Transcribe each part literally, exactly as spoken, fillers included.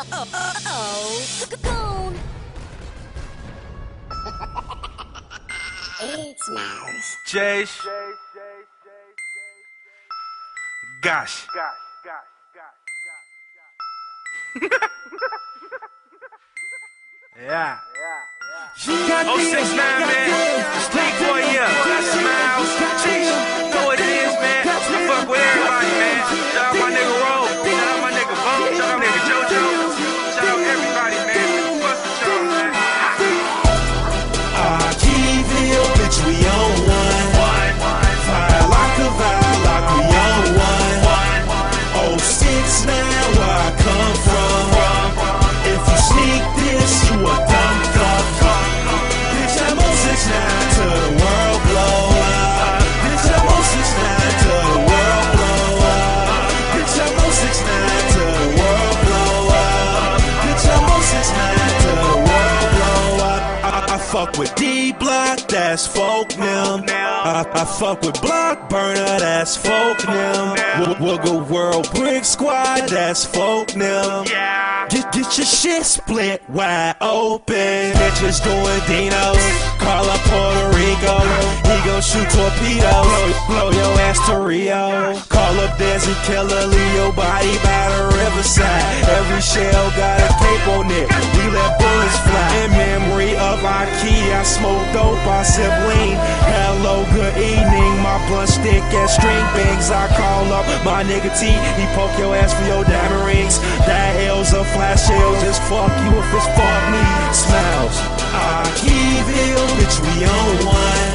oh, oh, cocoon. It's Mouse. Jace. Gosh. Yeah. oh six nine, man. Street boy, yeah. That's Miles. Jeez. Know what it is, man. I fuck with everybody, man. Shout out my nigga Roll. Shout out my nigga Bo. Shout out my nigga JoJo. Shout out everybody, man. Fuck with y'all, man. Ah, Keyville, bitch, we on one. Fire like a vibe, like we on one. oh six nine, where I come from. If you sneak this, you a dumb fuck. Bitch, I'm oh six nine to the world blow up. Bitch, I'm oh six nine to the world blow up. Bitch, I'm oh six nine to the world blow up. Bitch, I'm oh six nine to the world blow up. I, I fuck with D-Block, that's folk now. I, I fuck with Block Burner, that's folk now. Wiggle World Brick Squad, that's folk now. Get, get your shit split wide open. Bitches doing Dinos, call up Puerto Rico. He gon' shoot torpedoes, blow, blow your ass to Rio. Call up Desert Killer, leave your body by the riverside. Every shell got a cape on it, we let bullets fly. In memory of our key, I smoke dope, I sip lean. Hello, good evening, my blunt stick and string bangs. I call up my nigga T, he poke your ass for your diamond rings. That L's a flash shells, just fuck you if it's fuck me. Smiles. Ah, Keyville, bitch, we on one.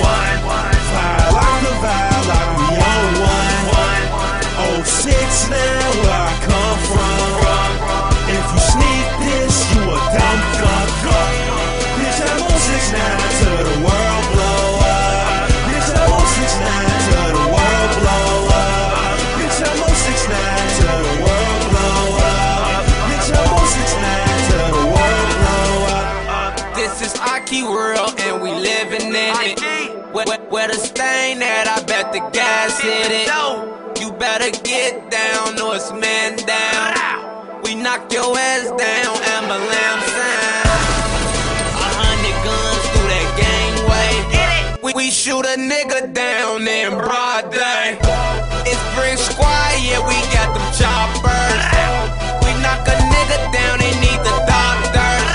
Fire like a vibe, like we on one. oh six nine, where I come from. If you sneak this, you a dumb fuck. Bitch, I'm oh six nine to the world blow up. Bitch, I'm oh six nine to the world blow up. Bitch, I'm oh six nine to the world blow up. Bitch, I'm oh six nine to the world blow up. This is Aki world and we living in it. Where, where, where the stain at, I bet the gas hit it. You better get down or it's man down. We knock your ass down, Amberlam sound. A hundred guns through that gangway. We, we shoot a nigga down in broad day. It's Brick Squad, yeah, we got them choppers. We knock a nigga down, they need the doctors.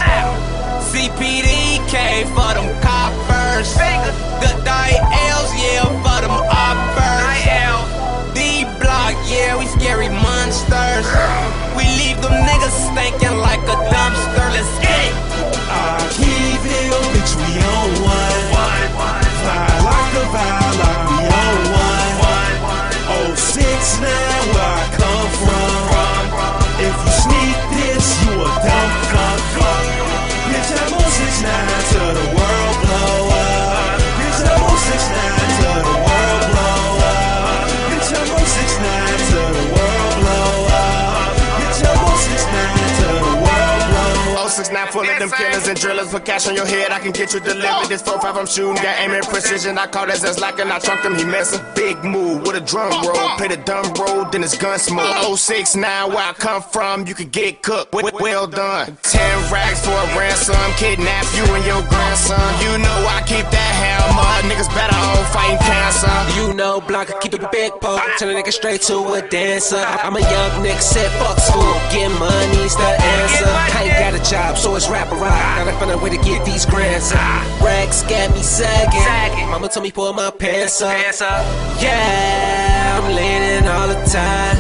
C P D K for them coppers. The die L's, yeah, for them uppers. D-Block, yeah, we scary monsters. We leave them niggas stinking like a dumpster. Let's get it. Ah, Keyville, bitch, we on one. Fire like a vibe, like we on one. oh six nine, where I come from. If you sneak this, you a dumb fuck. Bitch, I'm oh six nine to the world blow up. Bitch, I'm oh six nine to the world blow up. Bitch, I'm oh six nine to the world blow up. Bitch, I'm oh six nine to the world blow up. oh six nine full of them killers and drillers. Put cash on your head, I can get you delivered. This four five I'm shooting, got aim and precision. I call that as lacking, I trunk him, he messing. Big move with a drum roll, play the dumb roll, then it's gun smoke. oh six nine, where I come from, you can get cooked, well done. Ten racks for a ransom, kidnap you and your grandson. You know I keep that hammer, niggas better off fighting cancer. You know Block, keep the big poke, turn a nigga straight to a dancer. I'm a young nigga, said fuck school, get money's the answer. I ain't got a job, so it's rap around. Gotta find a way to get these grants up. Racks got me sagging. Mama told me pull my pants up. Yeah, I'm leaning all the time.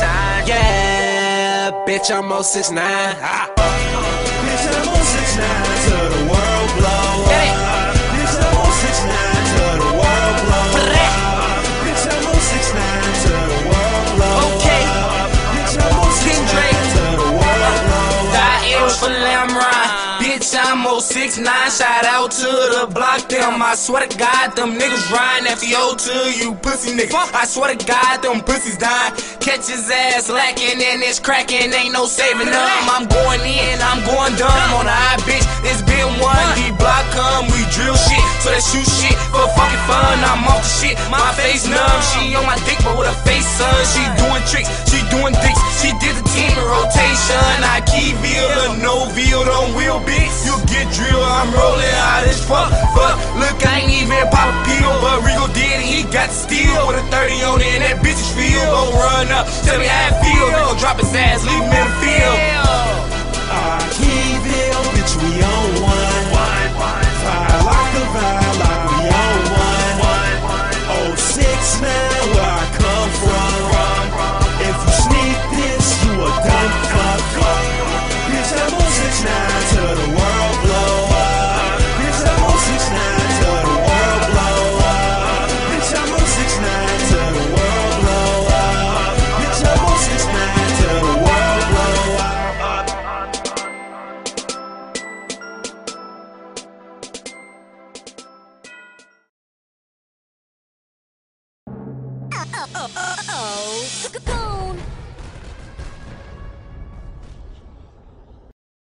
Yeah, bitch, I'm oh six nine. Bitch, I'm oh six nine to the world blow up. Bitch, I'm oh six nine to the world blow up. Bitch, I'm oh six nine to the world blow up. Bitch, I'm oh six nine to the world blow up. Die L for Lamrod. Bitch, I'm oh six nine, shout out to the block them. I swear to God, them niggas riding F E O to you pussy niggas. I swear to God, them pussies dying. Catch his ass lacking and it's cracking, ain't no saving them. I'm going in, I'm going dumb on the high bitch. It's been one D-Block come, we drill shit. So they shoot shit for fucking fun. I'm off the shit, my face numb. She on my dick, but with her face son. She doing tricks, she doing dicks. She did the team in rotation. I Keyville I'm rolling out this fuck, fuck. Look, I ain't even pop a pill, but Rico did and he got the steel. With a thirty on it and that bitch is feel. Gon' run up, tell me how it feel. Gon' drop his ass, leave him in the field.